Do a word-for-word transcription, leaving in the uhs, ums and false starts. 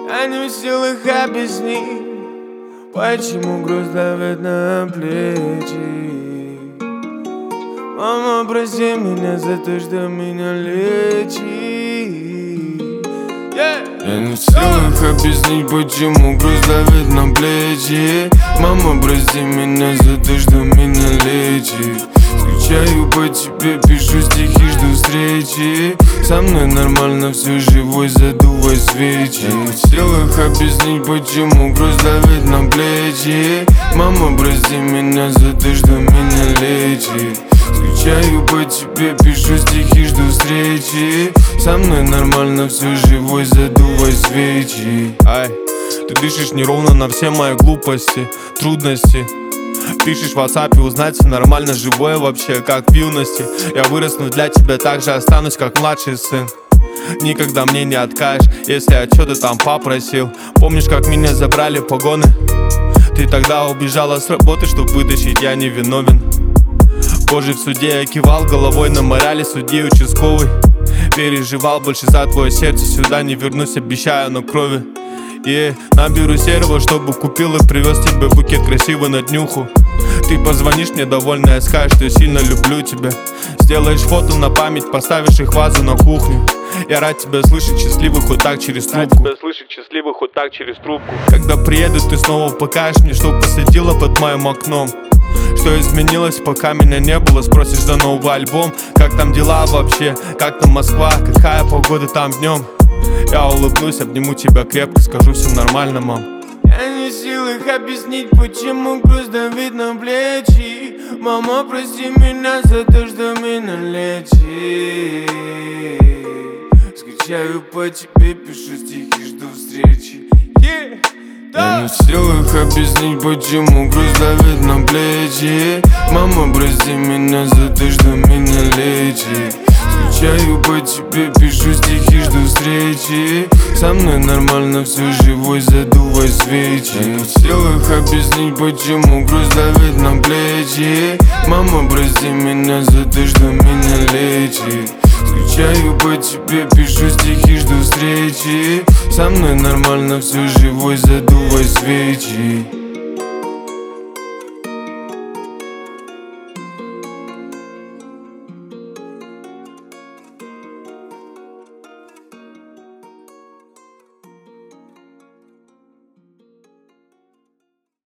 Я не в силах объяснить, почему груз давит на плечи. Мама, прости меня за то, что меня лечит. yeah. Я не в силах объяснить, почему груз давит на плечи. Мама, прости меня за то, что меня лечит. Скучаю по тебе, пишу стихи, жду встречи. Со мной нормально, все живой, задувай свечи. Я не в силах объяснить, почему груз давит на плечи. Мама, прости меня за то, что меня лечит. Скучаю по тебе, пишу стихи, жду встречи. Со мной нормально, все живой, задувай свечи. Ай, ты дышишь неровно на все мои глупости, трудности. Пишешь в WhatsApp, узнать, все нормально, живое вообще, как в юности. Я выросну для тебя, так же останусь, как младший сын. Никогда мне не откажешь, если я что-то там попросил. Помнишь, как меня забрали погоны? Ты тогда убежала с работы, чтоб вытащить, я не виновен. Позже в суде я кивал головой на морали судьи участковый. Переживал больше за твое сердце, сюда не вернусь, обещаю, но крови. И наберу серого, чтобы купил и привез тебе букет красивый на днюху. Ты позвонишь мне довольная, скажешь, что я сильно люблю тебя. Сделаешь фото на память, поставишь их в вазу на кухню. Я рад тебя слышать счастливый хоть так через трубку. Рад тебя слышать счастливый хоть так через трубку. Когда приеду, ты снова покажешь мне, что посадила под моим окном. Что изменилось, пока меня не было? Спросишь за новый альбом. Как там дела вообще? Как там Москва? Какая погода там днем? Я улыбнусь, обниму тебя крепко, скажу, все нормально, мам. Я не в силах объяснить, почему груз давит на плечи. Мама, прости меня за то, что меня лечит. Скучаю по тебе, пишу стихи, жду встречи. yeah. Я не в силах объяснить, почему груз давит на плечи. Мама, прости меня за то, что меня лечит. Скучаю по тебе, пишу стихи, жду встречи. Со мной нормально, все живой, задувай свечи. Я не в силах объяснить, почему груз давит на плечи. Мама, прости меня за то, что меня лечит. Скучаю по тебе, пишу стихи, жду встречи. Со мной нормально, все живой, задувай свечи.